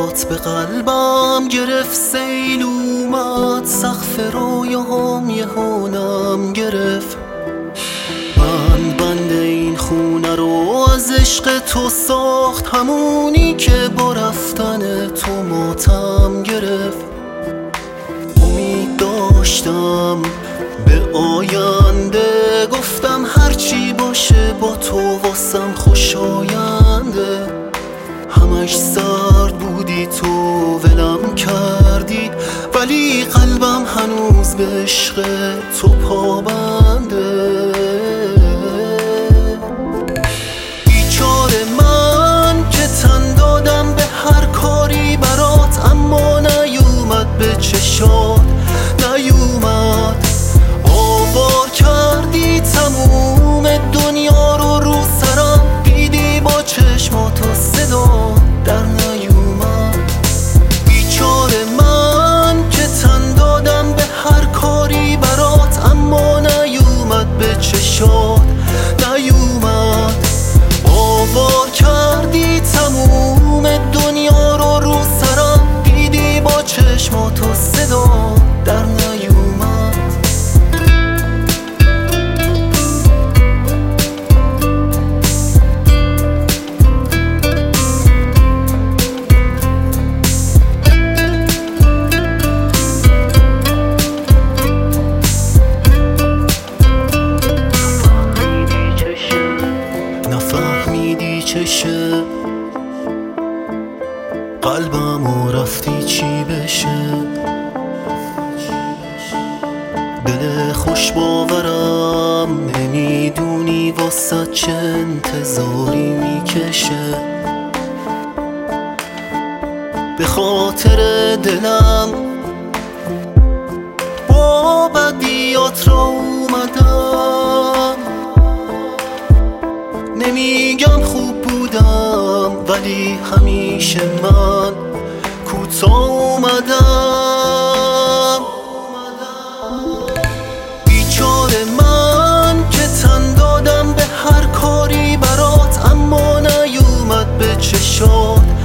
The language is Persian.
برات به قلبم گرفت سیل اومد، سقف رویاهام یهونم گرفت. من بند این خونه رو از عشق تو ساخت، همونی که با رفتن تو ماتم گرفت. امید داشتم به آینده، گفتم هرچی باشه با تو واسم خوشاینده. همش سرد بودی تو ولم کردی، ولی قلبم هنوز به عشق تو پابنده. بیچاره من که تن دادم به هر کاری برات، اما نیومد به چشات نیومد. آوار کردی تموم دنیا رو سرم، دیدی با چشمات و صدا در نیومد. بیچاره من که تن دادم به هر کاری برات، اما نیومد به چشات نیومد. آوار کردی تموم دنیا رو سرم، دیدی با چشمات و صدا در نیومد. چشه قلبم و رفتی چی بشه، دل خوش باورم نمیدونی واسه چه انتظاری میکشه. به خاطر دلم با بدیات را اومدم، نمیگم خوب بودم ولی همیشه من کوتاه اومدم. بیچاره من که تن دادم به هر کاری برات، اما نیومد به چشات